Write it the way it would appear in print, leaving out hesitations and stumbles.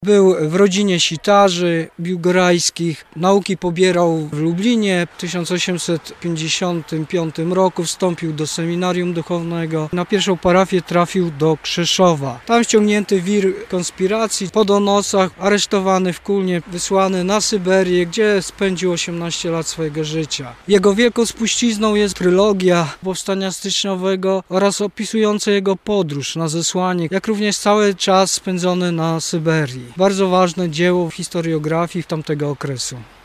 Był w rodzinie sitarzy biłgorajskich. Nauki pobierał w Lublinie. W 1855 roku wstąpił do seminarium duchownego. Na pierwszą parafię trafił do Krzeszowa. Tam ściągnięty wir konspiracji, po donosach, aresztowany w Kulnie, wysłany na Syberię, gdzie spędził 18 lat swojego życia. Jego wielką spuścizną jest trylogia powstania styczniowego oraz opisująca jego podróż na zesłanie, jak również cały czas spędzony na Syberii. Bardzo ważne dzieło w historiografii tamtego okresu.